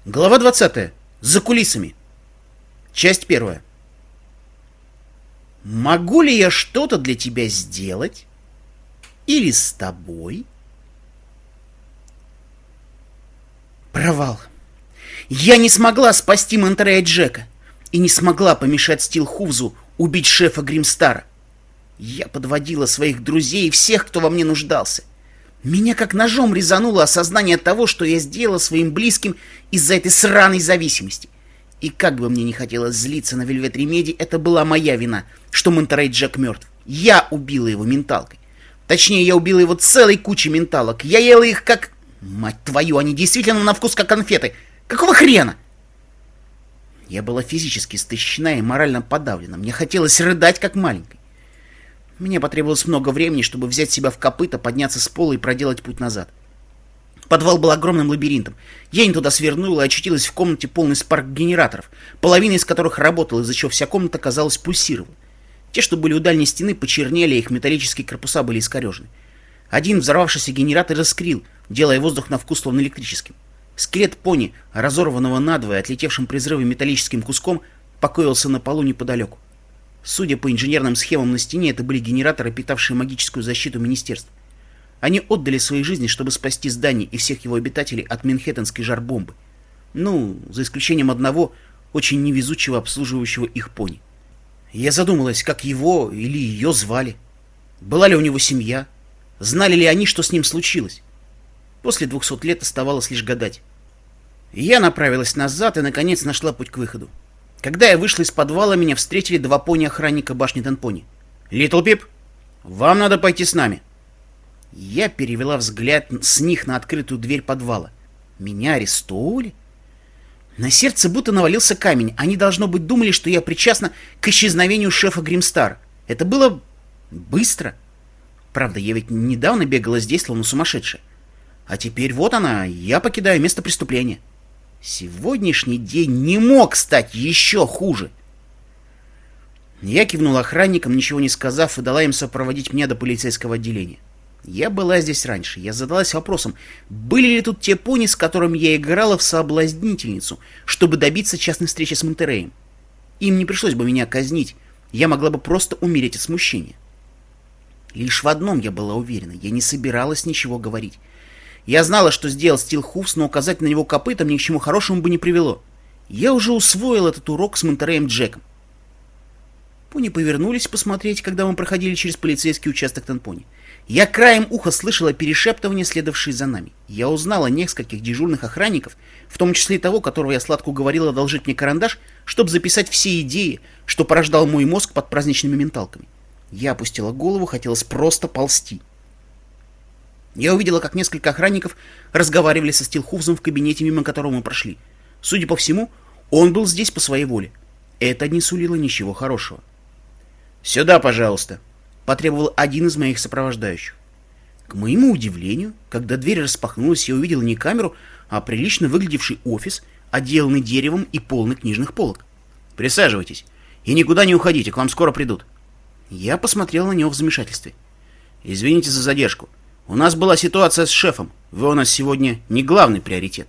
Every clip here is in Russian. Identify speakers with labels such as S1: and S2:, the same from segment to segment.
S1: Глава 20. За кулисами. Часть 1. Могу ли я что-то для тебя сделать? Или с тобой? Провал. Я не смогла спасти Монтерея Джека и не смогла помешать Стилхувзу убить шефа Гримстара. Я подводила своих друзей и всех, кто во мне нуждался. Меня как ножом резануло осознание того, что я сделала своим близким из-за этой сраной зависимости. И как бы мне не хотелось злиться на Вельвет Ремеди, это была моя вина, что Монтерей Джек мертв. Я убила его менталкой. Точнее, я убила его целой кучей менталок. Я ела их как... Мать твою, они действительно на вкус как конфеты. Какого хрена? Я была физически истощена и морально подавлена. Мне хотелось рыдать как маленькой. Мне потребовалось много времени, чтобы взять себя в копыто, подняться с пола и проделать путь назад. Подвал был огромным лабиринтом. Я не туда свернула и очутилась в комнате, полной спарк-генераторов, половина из которых работала, из-за чего вся комната, казалось, пульсировала. Те, что были у дальней стены, почернели, а их металлические корпуса были искорежены. Один взорвавшийся генератор искрил, делая воздух на вкус словно электрическим. Скелет пони, разорванного надвое, отлетевшим при взрыве металлическим куском, покоился на полу неподалеку. Судя по инженерным схемам на стене, это были генераторы, питавшие магическую защиту министерства. Они отдали свои жизни, чтобы спасти здание и всех его обитателей от манхэттенской жар-бомбы. Ну, за исключением одного, очень невезучего обслуживающего их пони. Я задумалась, как его или ее звали. Была ли у него семья? Знали ли они, что с ним случилось? После 200 лет оставалось лишь гадать. Я направилась назад и, наконец, нашла путь к выходу. Когда я вышла из подвала, меня встретили два пони-охранника башни Тенпони. «Литл Пип, вам надо пойти с нами». Я перевела взгляд с них на открытую дверь подвала. Меня арестовывали? На сердце будто навалился камень. Они, должно быть, думали, что я причастна к исчезновению шефа Гримстара. Это было быстро. Правда, я ведь недавно бегала здесь, словно сумасшедшая. А теперь вот она, я покидаю место преступления. Сегодняшний день не мог стать еще хуже. Я кивнул охранникам, ничего не сказав, и дала им сопроводить меня до полицейского отделения. Я была здесь раньше. Я задалась вопросом, были ли тут те пони, с которыми я играла в соблазнительницу, чтобы добиться частной встречи с Монтереем. Им не пришлось бы меня казнить. Я могла бы просто умереть от смущения. Лишь в одном я была уверена. Я не собиралась ничего говорить. Я знала, что сделал Стилхувз, но указать на него копытом ни к чему хорошему бы не привело. Я уже усвоил этот урок с Монтереем Джеком. Пони повернулись посмотреть, когда мы проходили через полицейский участок Тенпони. Я краем уха слышала перешептывания, следовавшие за нами. Я узнала нескольких дежурных охранников, в том числе и того, которого я сладко уговорила одолжить мне карандаш, чтобы записать все идеи, что порождал мой мозг под праздничными менталками. Я опустила голову, хотелось просто ползти. Я увидела, как несколько охранников разговаривали со Стилхувзом в кабинете, мимо которого мы прошли. Судя по всему, он был здесь по своей воле. Это не сулило ничего хорошего. «Сюда, пожалуйста», — потребовал один из моих сопровождающих. К моему удивлению, когда дверь распахнулась, я увидела не камеру, а прилично выглядевший офис, отделанный деревом и полный книжных полок. «Присаживайтесь и никуда не уходите, к вам скоро придут». Я посмотрела на него в замешательстве. «Извините за задержку. У нас была ситуация с шефом. Вы у нас сегодня не главный приоритет».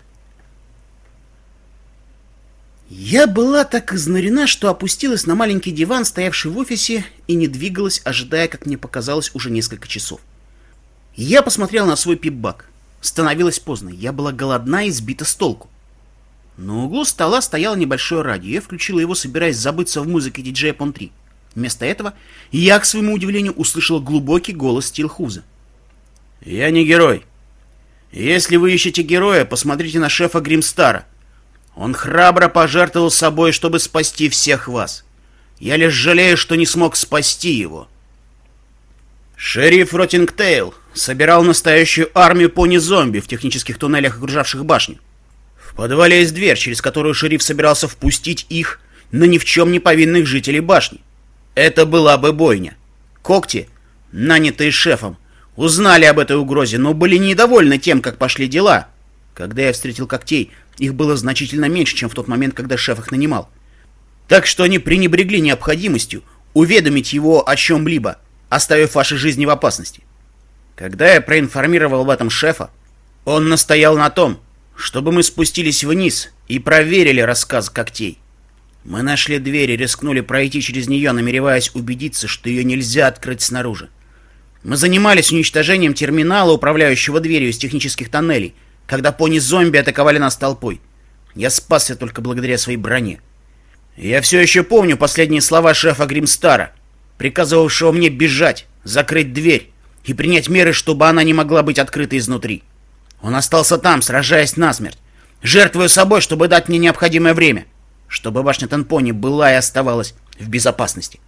S1: Я была так изнурена, что опустилась на маленький диван, стоявший в офисе, и не двигалась, ожидая, как мне показалось, уже несколько часов. Я посмотрела на свой пип-бак. Становилось поздно. Я была голодна и сбита с толку. На углу стола стояло небольшое радио. Я включила его, собираясь забыться в музыке диджея Pon 3. Вместо этого я, к своему удивлению, услышала глубокий голос Стилхувза. «Я не герой. Если вы ищете героя, посмотрите на шефа Гримстара. Он храбро пожертвовал собой, чтобы спасти всех вас. Я лишь жалею, что не смог спасти его. Шериф Роттингтейл собирал настоящую армию пони-зомби в технических туннелях, окружавших башню. В подвале есть дверь, через которую шериф собирался впустить их на ни в чем не повинных жителей башни. Это была бы бойня. Когти, нанятые шефом, узнали об этой угрозе, но были недовольны тем, как пошли дела. Когда я встретил когтей, их было значительно меньше, чем в тот момент, когда шеф их нанимал. Так что они пренебрегли необходимостью уведомить его о чем-либо, оставив ваши жизни в опасности. Когда я проинформировал об этом шефа, он настоял на том, чтобы мы спустились вниз и проверили рассказ когтей. Мы нашли дверь и рискнули пройти через нее, намереваясь убедиться, что ее нельзя открыть снаружи. Мы занимались уничтожением терминала, управляющего дверью из технических тоннелей, когда пони-зомби атаковали нас толпой. Я спасся только благодаря своей броне. Я все еще помню последние слова шефа Гримстара, приказывавшего мне бежать, закрыть дверь и принять меры, чтобы она не могла быть открыта изнутри. Он остался там, сражаясь насмерть, жертвуя собой, чтобы дать мне необходимое время, чтобы башня Тенпони была и оставалась в безопасности.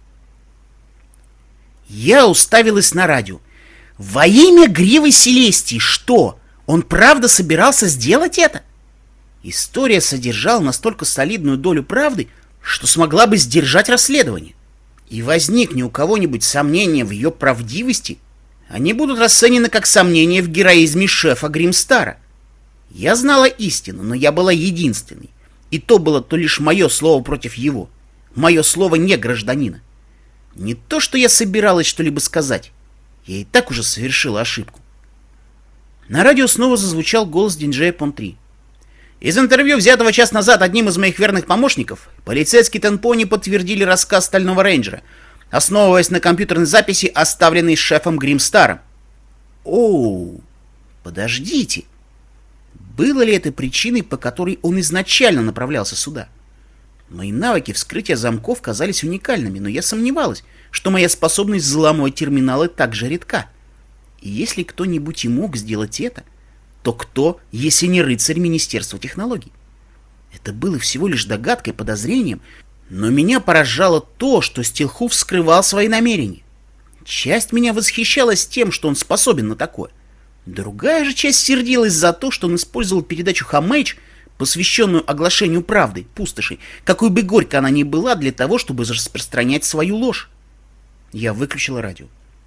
S1: Я уставилась на радио. Во имя Гривы Селестии, что? Он правда собирался сделать это? История содержала настолько солидную долю правды, что смогла бы сдержать расследование. И возникне у кого-нибудь сомнения в ее правдивости, они будут расценены как сомнения в героизме шефа Гримстара. Я знала истину, но я была единственной. И то было то лишь мое слово против его. Мое слово не гражданина. Не то, что я собиралась что-либо сказать. Я и так уже совершила ошибку. На радио снова зазвучал голос диджея Пон-3. Из интервью, взятого час назад одним из моих верных помощников, полицейские Тенпони подтвердили рассказ Стального Рейнджера, основываясь на компьютерной записи, оставленной шефом Гримстаром. Оу, подождите. Было ли это причиной, по которой он изначально направлялся сюда? Мои навыки вскрытия замков казались уникальными, но я сомневалась, что моя способность взломать терминалы так же редка. И если кто-нибудь и мог сделать это, то кто, если не рыцарь Министерства технологий? Это было всего лишь догадкой, подозрением, но меня поражало то, что Стилхуф скрывал свои намерения. Часть меня восхищалась тем, что он способен на такое. Другая же часть сердилась за то, что он использовал передачу Хамэйдж, посвященную оглашению правды, пустоши, какой бы горько она ни была, для того, чтобы распространять свою ложь. Я выключила радио.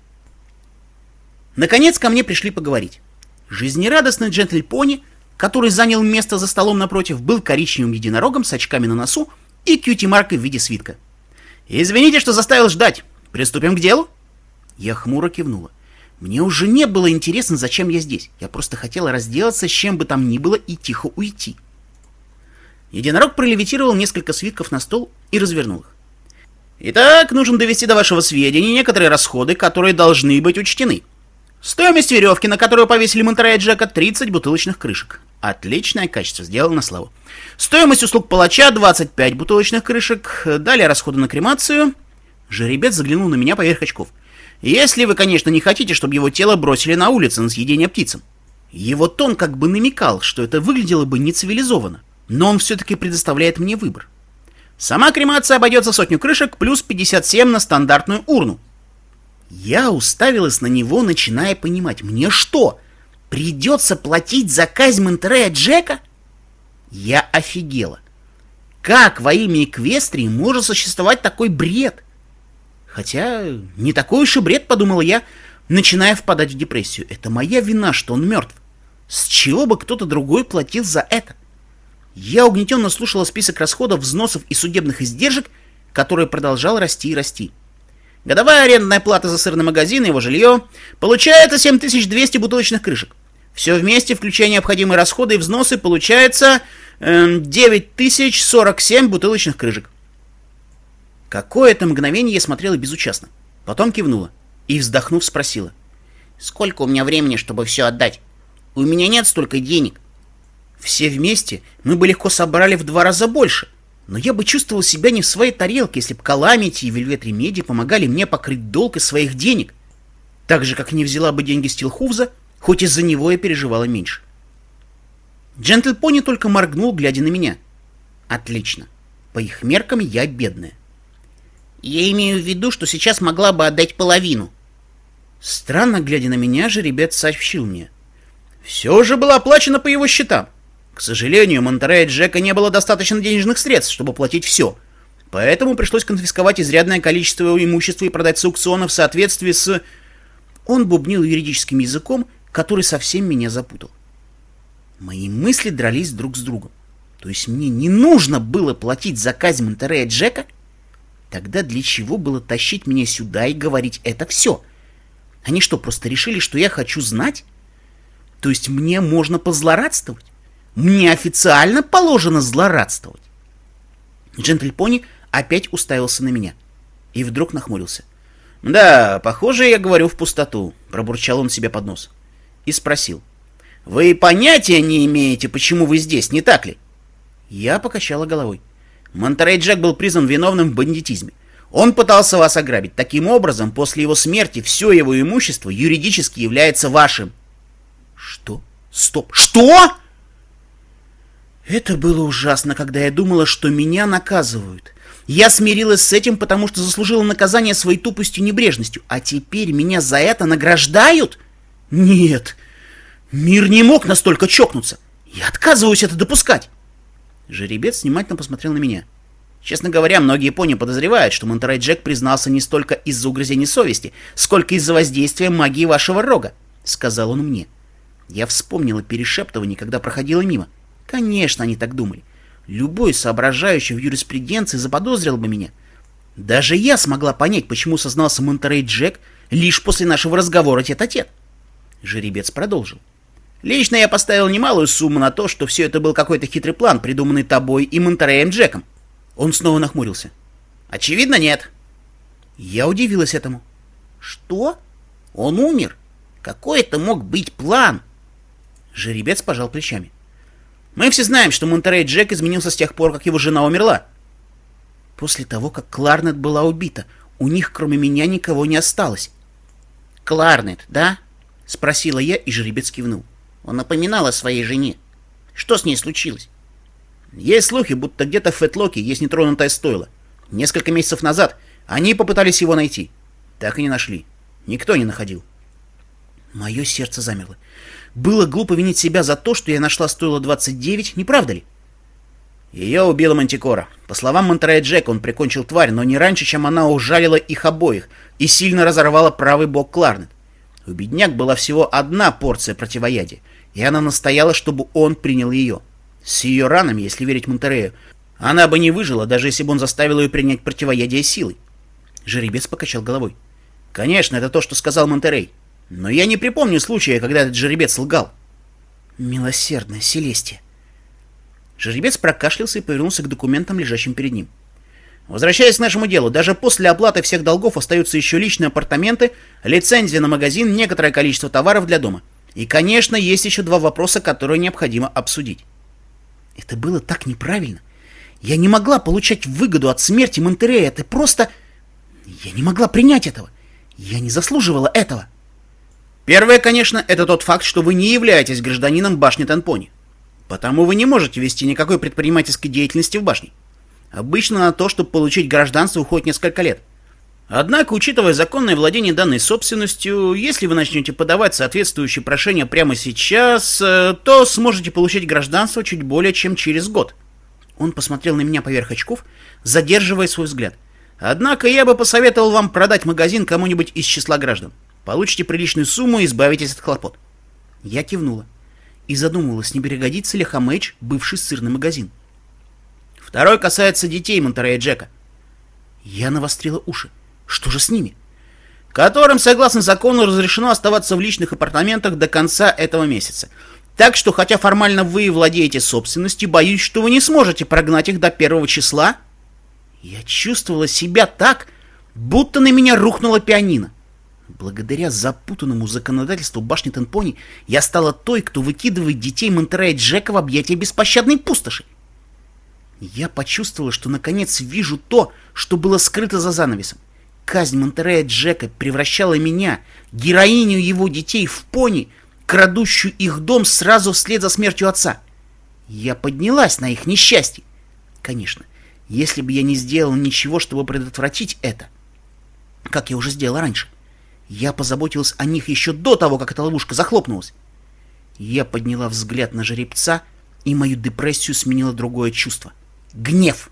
S1: Наконец ко мне пришли поговорить. Жизнерадостный джентль-пони, который занял место за столом напротив, был коричневым единорогом с очками на носу и кьюти-маркой в виде свитка. «Извините, что заставил ждать. Приступим к делу?» Я хмуро кивнула. Мне уже не было интересно, зачем я здесь. Я просто хотела разделаться с чем бы там ни было и тихо уйти. Единорог пролевитировал несколько свитков на стол и развернул их. «Итак, нужно довести до вашего сведения некоторые расходы, которые должны быть учтены. Стоимость веревки, на которую повесили Монтерея Джека, 30 бутылочных крышек. Отличное качество, сделано на славу. Стоимость услуг палача, 25 бутылочных крышек. Далее расходы на кремацию». Жеребец заглянул на меня поверх очков. «Если вы, конечно, не хотите, чтобы его тело бросили на улице на съедение птицам». Его тон как бы намекал, что это выглядело бы нецивилизованно, но он все-таки предоставляет мне выбор. Сама кремация обойдется в 100 крышек плюс 57 на стандартную урну. Я уставилась на него, начиная понимать, мне что, придется платить за казнь Монтерея Джека? Я офигела. Как во имя Эквестрии может существовать такой бред? Хотя не такой уж и бред, подумала я, начиная впадать в депрессию. Это моя вина, что он мертв. С чего бы кто-то другой платил за это? Я угнетенно слушала список расходов, взносов и судебных издержек, который продолжал расти и расти. Годовая арендная плата за сырный магазин и его жилье. Получается 7200 бутылочных крышек. Все вместе, включая необходимые расходы и взносы, получается 9047 бутылочных крышек. Какое-то мгновение я смотрела безучастно. Потом кивнула и, вздохнув, спросила. «Сколько у меня времени, чтобы все отдать? У меня нет столько денег». Все вместе мы бы легко собрали в 2 раза больше, но я бы чувствовал себя не в своей тарелке, если бы Каламити и Вельвет Ремеди помогали мне покрыть долг из своих денег, так же, как не взяла бы деньги Стилхуфза, хоть из-за него я переживала меньше. Джентль-пони только моргнул, глядя на меня. Отлично. По их меркам я бедная. Я имею в виду, что сейчас могла бы отдать половину. Странно, глядя на меня, жеребец сообщил мне. Все же было оплачено по его счетам. К сожалению, Монтерея Джека не было достаточно денежных средств, чтобы платить все. Поэтому пришлось конфисковать изрядное количество имущества и продать с аукциона в соответствии с... Он бубнил юридическим языком, который совсем меня запутал. Мои мысли дрались друг с другом. То есть мне не нужно было платить за казнь Монтерея Джека? Тогда для чего было тащить меня сюда и говорить это все? Они что, просто решили, что я хочу знать? То есть мне можно позлорадствовать? Мне официально положено злорадствовать. Джентльпони опять уставился на меня и вдруг нахмурился. «Да, похоже, я говорю в пустоту», — пробурчал он себе под нос. И спросил. «Вы понятия не имеете, почему вы здесь, не так ли?» Я покачала головой. «Монтерей Джек был признан виновным в бандитизме. Он пытался вас ограбить. Таким образом, после его смерти все его имущество юридически является вашим». «Что? Стоп! Что?» Это было ужасно, когда я думала, что меня наказывают. Я смирилась с этим, потому что заслужила наказание своей тупостью и небрежностью. А теперь меня за это награждают? Нет, мир не мог настолько чокнуться. Я отказываюсь это допускать. Жеребец внимательно посмотрел на меня. Честно говоря, многие пони подозревают, что Монтерей Джек признался не столько из-за угрызений совести, сколько из-за воздействия магии вашего рога, — сказал он мне. Я вспомнила перешептывание, когда проходила мимо. Конечно, они так думали. Любой соображающий в юриспруденции заподозрил бы меня. Даже я смогла понять, почему сознался Монтерей Джек лишь после нашего разговора тет-а-тет. Жеребец продолжил. Лично я поставил немалую сумму на то, что все это был какой-то хитрый план, придуманный тобой и Монтереем Джеком. Он снова нахмурился. Очевидно, нет. Я удивилась этому. Что? Он умер? Какой это мог быть план? Жеребец пожал плечами. Мы все знаем, что Монтерей Джек изменился с тех пор, как его жена умерла. После того, как Кларнет была убита, у них кроме меня никого не осталось. Кларнет, да? Спросила я, и жеребец кивнул. Он напоминал о своей жене. Что с ней случилось? Есть слухи, будто где-то в Фетлоке есть нетронутое стойло. Несколько месяцев назад они попытались его найти. Так и не нашли. Никто не находил. Мое сердце замерло. Было глупо винить себя за то, что я нашла стойло 29, не правда ли? Ее убила Мантикора. По словам Монтерея Джека, он прикончил тварь, но не раньше, чем она ужалила их обоих и сильно разорвала правый бок Кларнет. У бедняк была всего одна порция противоядия, и она настояла, чтобы он принял ее. С ее ранами, если верить Монтерею, она бы не выжила, даже если бы он заставил ее принять противоядие силой. Жеребец покачал головой. Конечно, это то, что сказал Монтерей. Но я не припомню случая, когда этот жеребец лгал. Милосердная Селестия. Жеребец прокашлялся и повернулся к документам, лежащим перед ним. Возвращаясь к нашему делу, даже после оплаты всех долгов остаются еще личные апартаменты, лицензия на магазин, некоторое количество товаров для дома. И, конечно, есть еще два вопроса, которые необходимо обсудить. Это было так неправильно. Я не могла получать выгоду от смерти Монтерея. Это просто... Я не могла принять этого. Я не заслуживала этого. Первое, конечно, это тот факт, что вы не являетесь гражданином башни Тенпони. Потому вы не можете вести никакой предпринимательской деятельности в башне. Обычно на то, чтобы получить гражданство, уходит несколько лет. Однако, учитывая законное владение данной собственностью, если вы начнете подавать соответствующие прошения прямо сейчас, то сможете получить гражданство чуть более чем через год. Он посмотрел на меня поверх очков, задерживая свой взгляд. Однако я бы посоветовал вам продать магазин кому-нибудь из числа граждан. Получите приличную сумму и избавитесь от хлопот. Я кивнула и задумывалась, не перегодится ли Хамэйдж бывший сырный магазин. Второй касается детей Монтерея Джека. Я навострила уши. Что же с ними? Которым, согласно закону, разрешено оставаться в личных апартаментах до конца этого месяца. Так что, хотя формально вы владеете собственностью, боюсь, что вы не сможете прогнать их до 1 числа. Я чувствовала себя так, будто на меня рухнуло пианино. Благодаря запутанному законодательству башни Тенпони я стала той, кто выкидывает детей Монтерея Джека в объятия беспощадной пустоши. Я почувствовала, что наконец вижу то, что было скрыто за занавесом. Казнь Монтерея Джека превращала меня, героиню его детей, в пони, крадущую их дом сразу вслед за смертью отца. Я поднялась на их несчастье. Конечно, если бы я не сделала ничего, чтобы предотвратить это, как я уже сделала раньше, я позаботилась о них еще до того, как эта ловушка захлопнулась. Я подняла взгляд на жеребца, и мою депрессию сменило другое чувство. Гнев.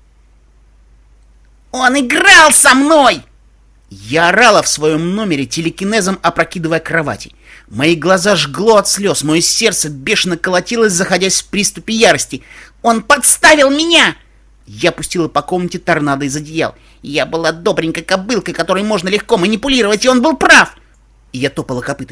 S1: «Он играл со мной!» Я орала в своем номере, телекинезом опрокидывая кровати. Мои глаза жгло от слез, мое сердце бешено колотилось, заходясь в приступе ярости. «Он подставил меня!» Я пустила по комнате торнадо из одеял. Я была добренькой кобылкой, которой можно легко манипулировать, и он был прав. И я топала копытами.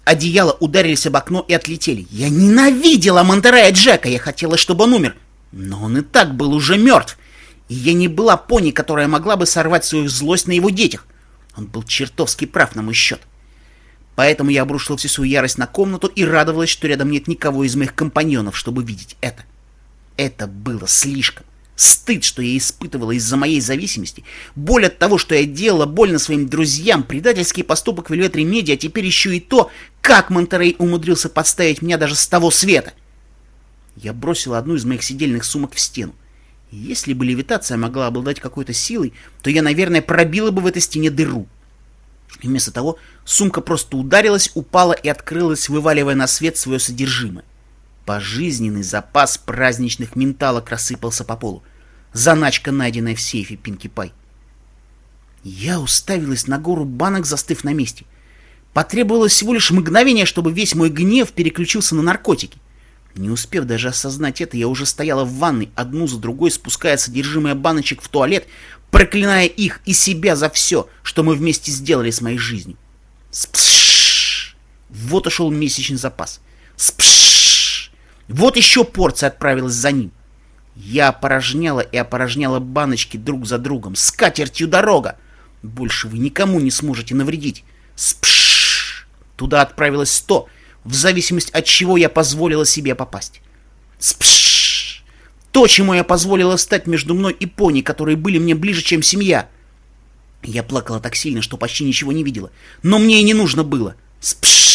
S1: одеяла ударились об окно и отлетели. Я ненавидела Монтерея Джека, я хотела, чтобы он умер. Но он и так был уже мертв. И я не была пони, которая могла бы сорвать свою злость на его детях. Он был чертовски прав на мой счет. Поэтому я обрушила всю свою ярость на комнату и радовалась, что рядом нет никого из моих компаньонов, чтобы видеть это. Это было слишком. Стыд, что я испытывала из-за моей зависимости, боль от того, что я делала больно своим друзьям, предательский поступок Velvet Remedy, а теперь еще и то, как Монтерей умудрился подставить меня даже с того света. Я бросила одну из моих сидельных сумок в стену. И если бы левитация могла обладать какой-то силой, то я, наверное, пробила бы в этой стене дыру. И вместо того сумка просто ударилась, упала и открылась, вываливая на свет свое содержимое. Пожизненный запас праздничных менталок рассыпался по полу. Заначка, найденная в сейфе Пинки Пай. Я уставилась на гору банок, застыв на месте. Потребовалось всего лишь мгновение, чтобы весь мой гнев переключился на наркотики. Не успев даже осознать это, я уже стояла в ванной, одну за другой спуская содержимое баночек в туалет, проклиная их и себя за все, что мы вместе сделали с моей жизнью. Спш! Вот ушел месячный запас. Спш! Вот еще порция отправилась за ним. Я опорожняла и опорожняла баночки друг за другом. С катертью дорога! Больше вы никому не сможете навредить. Спш! Туда отправилось 100, в зависимости от чего я позволила себе попасть. Спш! То, чему я позволила стать между мной и пони, которые были мне ближе, чем семья. Я плакала так сильно, что почти ничего не видела. Но мне и не нужно было. Спш!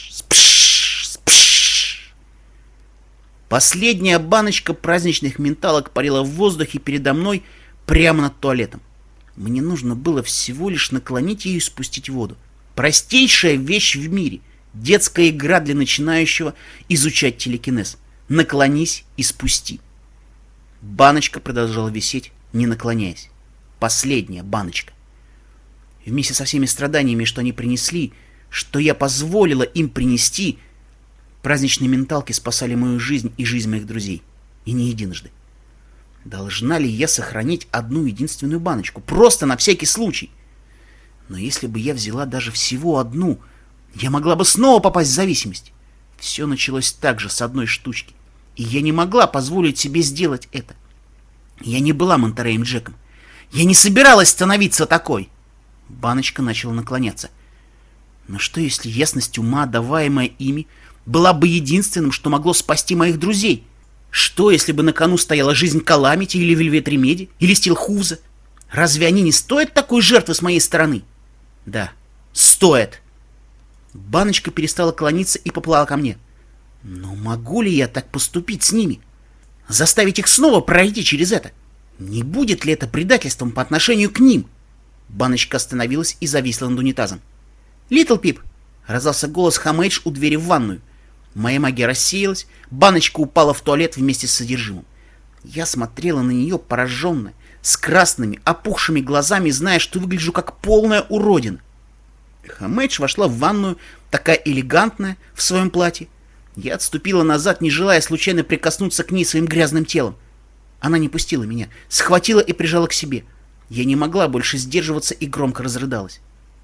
S1: Последняя баночка праздничных менталок парила в воздухе передо мной прямо над туалетом. Мне нужно было всего лишь наклонить ее и спустить воду. Простейшая вещь в мире. Детская игра для начинающего изучать телекинез. Наклонись и спусти. Баночка продолжала висеть, не наклоняясь. Последняя баночка. Вместе со всеми страданиями, что они принесли, что я позволила им принести, праздничные менталки спасали мою жизнь и жизнь моих друзей. И не единожды. Должна ли я сохранить одну единственную баночку? Просто на всякий случай. Но если бы я взяла даже всего одну, я могла бы снова попасть в зависимость. Все началось так же, с одной штучки. И я не могла позволить себе сделать это. Я не была Монтереем Джеком. Я не собиралась становиться такой. Баночка начала наклоняться. Но что если ясность ума, даваемая ими, была бы единственным, что могло спасти моих друзей? Что, если бы на кону стояла жизнь Каламити или Velvet Remedy, или Стилхуза? Разве они не стоят такой жертвы с моей стороны? Да, стоят. Баночка перестала клониться и поплыла ко мне. Но могу ли я так поступить с ними? Заставить их снова пройти через это? Не будет ли это предательством по отношению к ним? Баночка остановилась и зависла над унитазом. «Литл Пип!» — раздался голос Хамэйдж у двери в ванную. Моя магия рассеялась, баночка упала в туалет вместе с содержимым. Я смотрела на нее пораженная, с красными, опухшими глазами, зная, что выгляжу как полная уродина. Хамэйдж вошла в ванную, такая элегантная, в своем платье. Я отступила назад, не желая случайно прикоснуться к ней своим грязным телом. Она не пустила меня, схватила и прижала к себе. Я не могла больше сдерживаться и громко разрыдалась.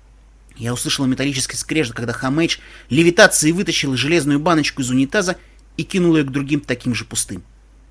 S1: Я услышала металлический скрежет, когда Хамэйдж левитацией вытащила железную баночку из унитаза и кинула ее к другим таким же пустым.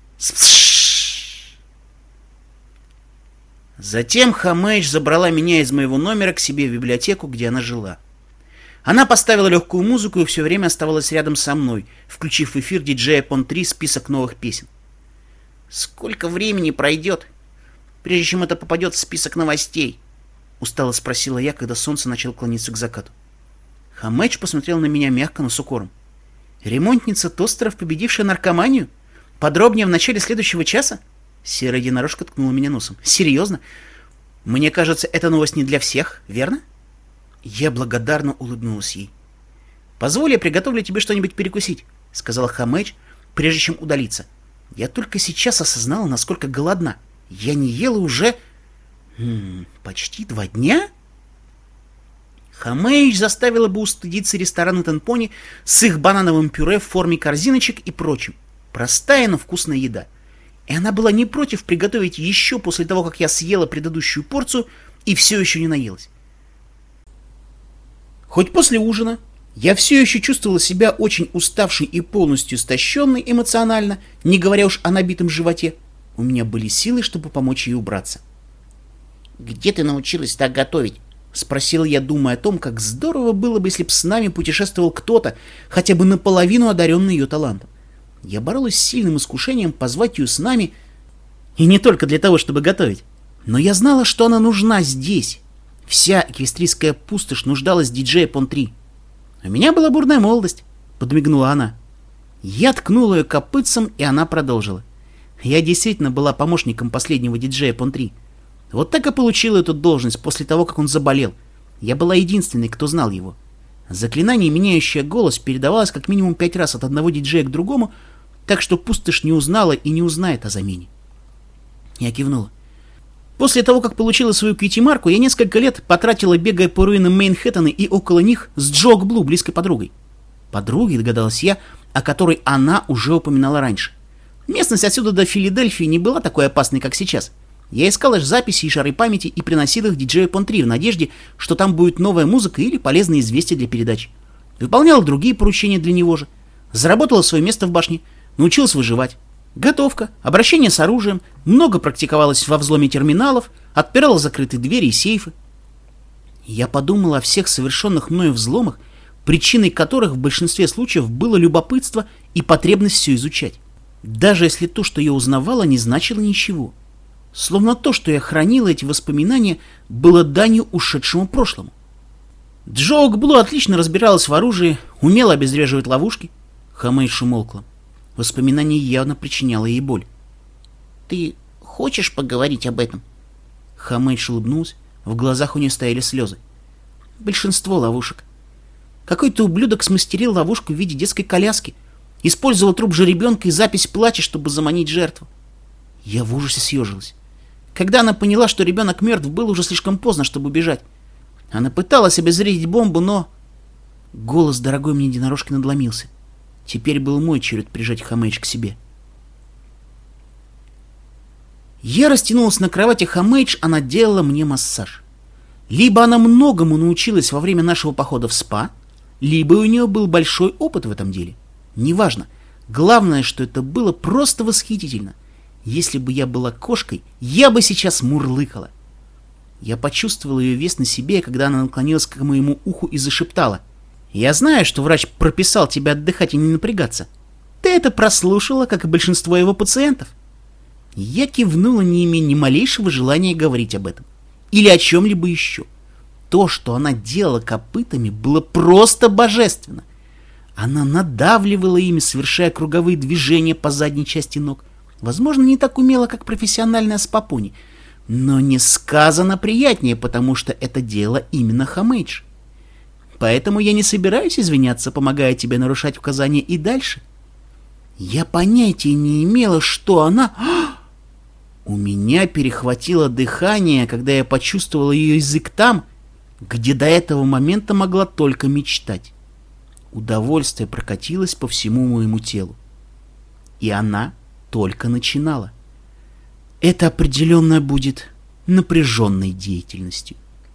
S1: Затем Хамэйдж забрала меня из моего номера к себе в библиотеку, где она жила. Она поставила легкую музыку и все время оставалась рядом со мной, включив в эфир диджея Pon-3 список новых песен. «Сколько времени пройдет, прежде чем это попадет в список новостей?» — устало спросила я, когда солнце начало клониться к закату. Хамэйдж посмотрел на меня мягко, но с укором. «Ремонтница тостеров, победившая наркоманию? Подробнее в начале следующего часа?» Серая единорожка ткнула меня носом. «Серьезно? Мне кажется, эта новость не для всех, верно?» Я благодарно улыбнулась ей. «Позволь, я приготовлю тебе что-нибудь перекусить», — сказала Хамэйдж, прежде чем удалиться. Я только сейчас осознала, насколько голодна. Я не ела уже... почти 2 дня? Хамэйдж заставила бы устыдиться ресторана Тенпони с их банановым пюре в форме корзиночек и прочим. Простая, но вкусная еда. И она была не против приготовить еще после того, как я съела предыдущую порцию и все еще не наелась. Хоть после ужина Я все еще чувствовала себя очень уставшей и полностью истощенной эмоционально, не говоря уж о набитом животе. У меня были силы, чтобы помочь ей убраться.
S2: «Где ты научилась так готовить?»
S1: — спросил я, думая о том, как здорово было бы, если б с нами путешествовал кто-то, хотя бы наполовину одаренный ее талантом. Я боролась с сильным искушением позвать ее с нами, и не только для того, чтобы готовить. Но я знала, что она нужна здесь. Вся эквестрийская пустошь нуждалась в диджее Пон-3. «У меня была бурная молодость», — подмигнула она. Я ткнула ее копытцем, и она продолжила. Я действительно была помощником последнего диджея Пон-3. Вот так и получила эту должность после того, как он заболел. Я была единственной, кто знал его. Заклинание, меняющее голос, передавалось как минимум 5 раз от одного диджея к другому, так что пустошь не узнала и не узнает о замене. Я кивнула. После того, как получила свою кьюти-марку, я несколько лет потратила, бегая по руинам Мейнхэттена и около них с Джок Блу, близкой подругой. Подругой, догадалась я, о которой она уже упоминала раньше. Местность отсюда до Филадельфии не была такой опасной, как сейчас. Я искал лишь записи и шары памяти и приносил их диджею Пон-3 в надежде, что там будет новая музыка или полезные известия для передач. Выполнял другие поручения для него же. Заработала свое место в башне, научилась выживать. Готовка, обращение с оружием, много практиковалась во взломе терминалов, отпирала закрытые двери и сейфы. Я подумала о всех совершенных мною взломах, причиной которых в большинстве случаев было любопытство и потребность все изучать. Даже если то, что я узнавала, не значило ничего. Словно то, что я хранила эти воспоминания, было данью ушедшему прошлому. Джоук Блу отлично разбиралась в оружии, умела обезвреживать ловушки. Хамейдж умолкла. Воспоминание явно причиняло ей боль.
S2: «Ты хочешь поговорить об этом?»
S1: Хамейдж улыбнулась, в глазах у нее стояли слезы. Большинство ловушек. Какой-то ублюдок смастерил ловушку в виде детской коляски, использовал труп жеребенка и запись плача, чтобы заманить жертву. Я в ужасе съежилась. Когда она поняла, что ребенок мертв, было уже слишком поздно, чтобы убежать. Она пыталась обезвредить бомбу, но... Голос дорогой мне единорожки надломился. Теперь был мой черед прижать Хамейдж к себе. Я растянулась на кровати Хамейдж, она делала мне массаж. Либо она многому научилась во время нашего похода в спа, либо у нее был большой опыт в этом деле. Неважно. Главное, что это было просто восхитительно. Если бы я была кошкой, я бы сейчас мурлыкала. Я почувствовала ее вес на себе, когда она наклонилась к моему уху и зашептала. «Я знаю, что врач прописал тебе отдыхать и не напрягаться. Ты это прослушала, как и большинство его пациентов». Я кивнула, не имея ни малейшего желания говорить об этом. Или о чем-либо еще. То, что она делала копытами, было просто божественно. Она надавливала ими, совершая круговые движения по задней части ног. Возможно, не так умело, как профессиональная спа-пони, но несказанно приятнее, потому что это делала именно Хамейдж. Поэтому я не собираюсь извиняться, помогая тебе нарушать указания и дальше. Я понятия не имела, что она... У меня перехватило дыхание, когда я почувствовала ее язык там, где до этого момента могла только мечтать. Удовольствие прокатилось по всему моему телу. И она только начинала. Это определенно будет напряженной деятельностью.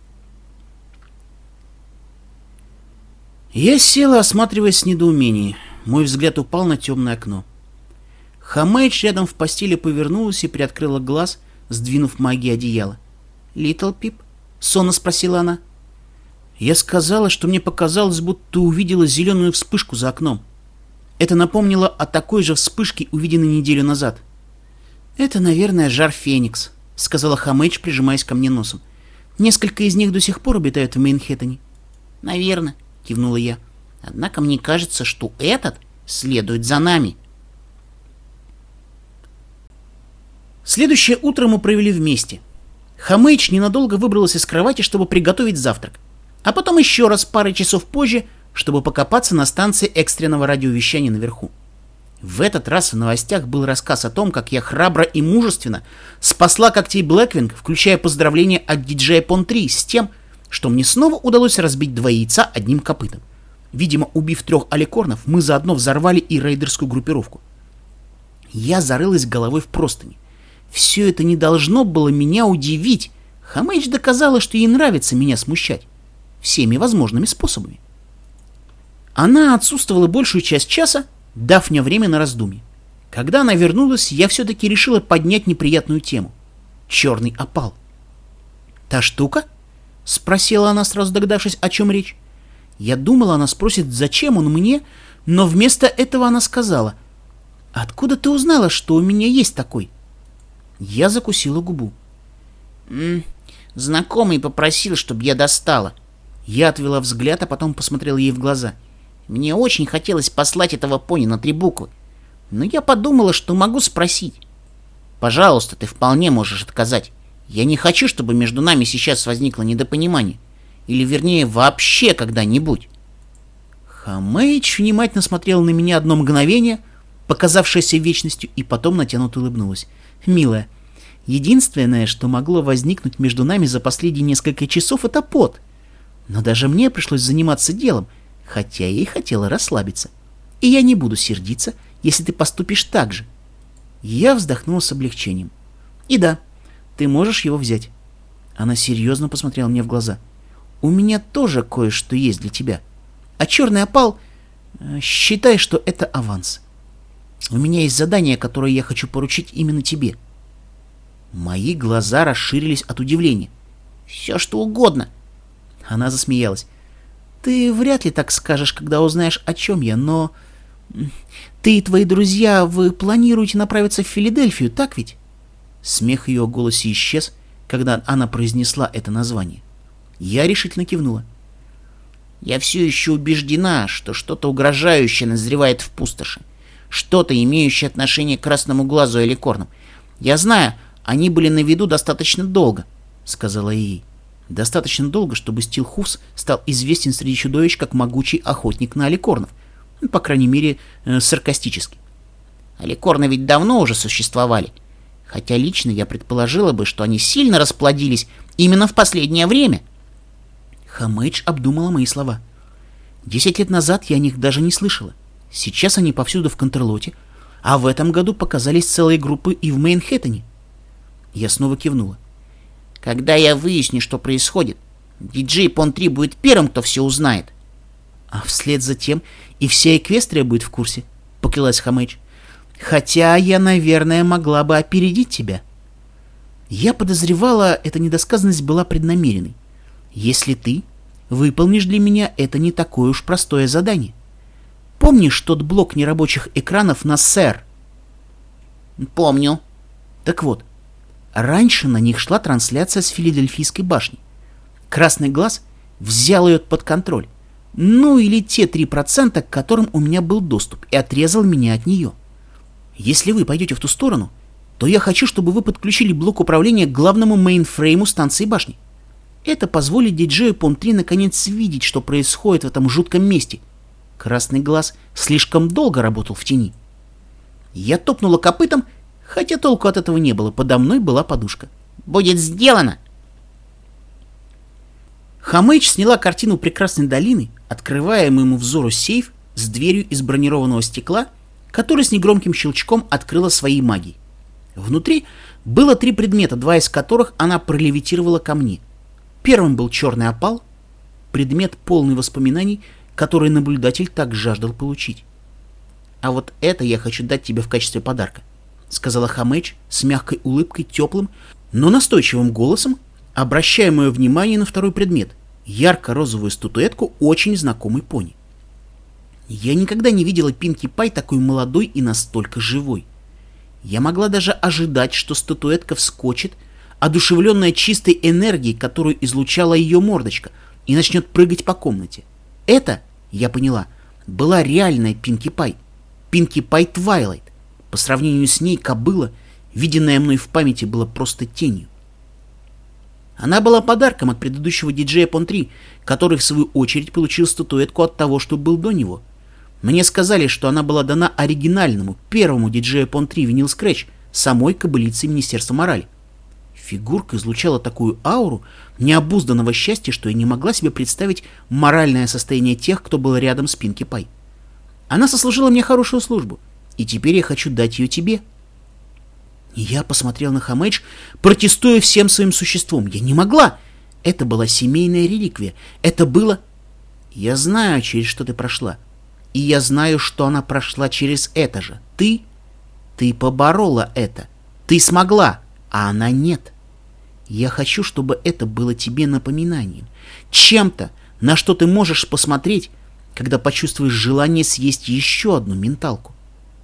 S1: Я села, осматриваясь с недоумением. Мой взгляд упал на темное окно. Хамейдж рядом в постели повернулась и приоткрыла глаз, сдвинув магии одеяла. «Литл Пип?» — сонно спросила она. Я сказала, что мне показалось, будто увидела зеленую вспышку за окном. Это напомнило о такой же вспышке, увиденной неделю назад. «Это, наверное, жар Феникс», — сказала Хамейдж, прижимаясь ко мне носом. «Несколько из них до сих пор обитают в Мейнхэттене».
S2: «Наверное», — кивнула я. «Однако мне кажется, что этот следует за нами».
S1: Следующее утро мы провели вместе. Хамейдж ненадолго выбралась из кровати, чтобы приготовить завтрак. А потом еще раз пару часов позже, чтобы покопаться на станции экстренного радиовещания наверху. В этот раз в новостях был рассказ о том, как я храбро и мужественно спасла когтей Блэквинг, включая поздравления от диджея Пон-3 с тем, что мне снова удалось разбить 2 яйца одним копытом. Видимо, убив 3 аликорнов, мы заодно взорвали и рейдерскую группировку. Я зарылась головой в простыни. Все это не должно было меня удивить. Хамейдж доказала, что ей нравится меня смущать. Всеми возможными способами.
S2: Она отсутствовала большую часть часа, дав мне время на раздумье. Когда она вернулась, я все-таки решила поднять неприятную тему. Черный опал. «Та штука?» — спросила она, сразу догадавшись, о чем речь. Я думала, она спросит, зачем он мне, но вместо этого она сказала: «Откуда ты узнала, что у меня есть такой?» Я закусила губу.
S1: Знакомый попросил, чтобы я достала.
S2: Я отвела взгляд, а потом посмотрела ей в глаза.
S1: Мне очень хотелось послать этого пони на 3 буквы, но я подумала, что могу спросить. Пожалуйста, ты вполне можешь отказать. Я не хочу, чтобы между нами сейчас возникло недопонимание. Или, вернее, вообще когда-нибудь.
S2: Хамэйдж внимательно смотрела на меня одно мгновение, показавшееся вечностью, и потом натянуто улыбнулась. «Милая, единственное, что могло возникнуть между нами за последние несколько часов, это пот. Но даже мне пришлось заниматься делом, хотя я и хотела расслабиться. И я не буду сердиться, если ты поступишь так же». Я вздохнула с облегчением. «И да, ты можешь его взять». Она серьезно посмотрела мне в глаза. «У меня тоже кое-что есть для тебя. А черный опал, считай, что это аванс. У меня есть задание, которое я хочу поручить именно тебе». Мои глаза расширились от удивления.
S1: «Все что угодно».
S2: Она засмеялась. «Ты вряд ли так скажешь, когда узнаешь, о чем я, но... Ты и твои друзья, вы планируете направиться в Филадельфию, так ведь?» Смех ее в голосе исчез, когда она произнесла это название. Я решительно кивнула.
S1: «Я все еще убеждена, что что-то угрожающее назревает в пустоши. Что-то, имеющее отношение к Красному Глазу и Аликорнам. Я знаю, они были на виду достаточно долго», — сказала я ей. «Достаточно долго, чтобы Стилхуфс стал известен среди чудовищ как могучий охотник на аликорнов. По крайней мере, саркастически. Аликорны ведь давно уже существовали. Хотя лично я предположила бы, что они сильно расплодились именно в последнее время».
S2: Хамэйдж обдумала мои слова. 10 лет назад я о них даже не слышала. Сейчас они повсюду в Контрлоте, а в этом году показались целые группы и в Мейнхэттене. Я снова кивнула.
S1: «Когда я выясню, что происходит, диджей Пон-3 будет первым, кто все узнает».
S2: «А вслед за тем и вся Эквестрия будет в курсе», — поклялась Хамэйдж. «Хотя я, наверное, могла бы опередить тебя». Я подозревала, эта недосказанность была преднамеренной. Если ты выполнишь для меня это не такое уж простое задание. Помнишь тот блок нерабочих экранов на СЭР?
S1: «Помню».
S2: Так вот, раньше на них шла трансляция с Филадельфийской башни. Красный Глаз взял ее под контроль. Ну или те 3%, к которым у меня был доступ, и отрезал меня от нее. Если вы пойдете в ту сторону, то я хочу, чтобы вы подключили блок управления к главному мейнфрейму станции башни. Это позволит диджею Пон-3 наконец видеть, что происходит в этом жутком месте. Красный Глаз слишком долго работал в тени. Я топнула копытом, хотя толку от этого не было, подо мной была подушка.
S1: «Будет сделано!»
S2: Хамэйдж сняла картину прекрасной долины, открывая моему взору сейф с дверью из бронированного стекла, который с негромким щелчком открыла своей магией. Внутри было 3 предмета, 2 из которых она пролевитировала ко мне. Первым был черный опал, предмет полный воспоминаний, который наблюдатель так жаждал получить. «А вот это я хочу дать тебе в качестве подарка», — сказала Хамэйдж с мягкой улыбкой, теплым, но настойчивым голосом, обращая мое внимание на второй предмет — ярко-розовую статуэтку очень знакомой пони. Я никогда не видела Пинки Пай такой молодой и настолько живой. Я могла даже ожидать, что статуэтка вскочит, одушевленная чистой энергией, которую излучала ее мордочка, и начнет прыгать по комнате. Это, я поняла, была реальная Пинки Пай. Пинки Пай Твайлайт. По сравнению с ней кобыла, виденная мной в памяти, была просто тенью. Она была подарком от предыдущего диджея Пон-3, который, в свою очередь, получил статуэтку от того, что был до него. Мне сказали, что она была дана оригинальному, первому диджею Пон-3 Винил Скретч, самой кобылице Министерства морали. Фигурка излучала такую ауру необузданного счастья, что я не могла себе представить моральное состояние тех, кто был рядом с Пинки Пай. Она сослужила мне хорошую службу, и теперь я хочу дать ее тебе. Я посмотрел на Хамэйдж, протестуя всем своим существом. Я не могла. Это была семейная реликвия. Это было... Я знаю, через что ты прошла. И я знаю, что она прошла через это же. Ты поборола это. Ты смогла, а она нет. Я хочу, чтобы это было тебе напоминанием. Чем-то, на что ты можешь посмотреть, когда почувствуешь желание съесть еще одну менталку.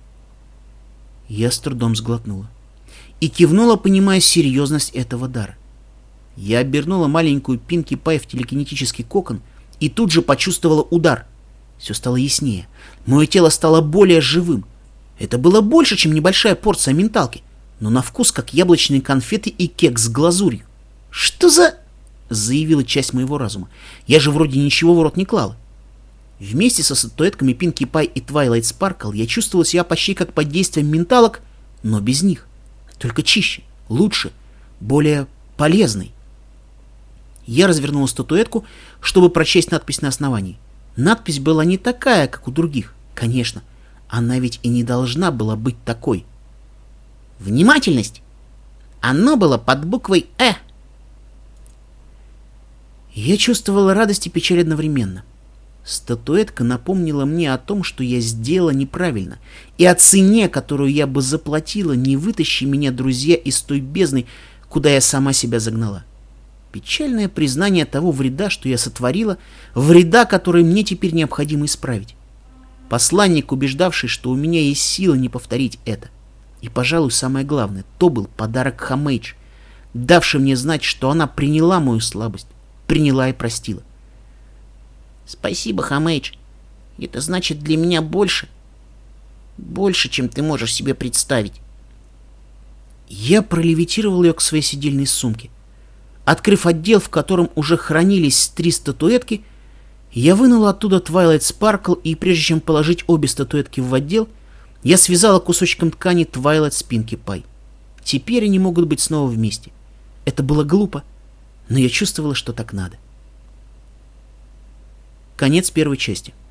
S2: Я с трудом сглотнула и кивнула, понимая серьезность этого дара. Я обернула маленькую Пинки Пай в телекинетический кокон и тут же почувствовала удар. Все стало яснее. Мое тело стало более живым. Это было больше, чем небольшая порция менталки, но на вкус как яблочные конфеты и кекс с глазурью. «Что за...» — заявила часть моего разума. «Я же вроде ничего в рот не клала». Вместе со статуэтками Пинки Пай и Твайлайт Спаркл я чувствовала себя почти как под действием менталок, но без них. Только чище, лучше, более полезной. Я развернула статуэтку, чтобы прочесть надпись на основании. Надпись была не такая, как у других. Конечно, она ведь и не должна была быть такой. Внимательность! Оно было под буквой «Э». Я чувствовала радость и печаль одновременно. Статуэтка напомнила мне о том, что я сделала неправильно, и о цене, которую я бы заплатила, не вытащи меня, друзья, из той бездны, куда я сама себя загнала. Печальное признание того вреда, что я сотворила, вреда, который мне теперь необходимо исправить. Посланник, убеждавший, что у меня есть сила не повторить это. И, пожалуй, самое главное, то был подарок Хамэйдж, давший мне знать, что она приняла мою слабость, приняла и простила. Спасибо, Хамэйдж. Это значит для меня больше, чем ты можешь себе представить. Я пролевитировал ее к своей сидельной сумке. Открыв отдел, в котором уже хранились 3 статуэтки, я вынула оттуда Твайлайт Спаркл, и прежде чем положить обе статуэтки в отдел, я связала кусочком ткани Твайлайт с Пинки Пай. Теперь они могут быть снова вместе. Это было глупо, но я чувствовала, что так надо. Конец первой части.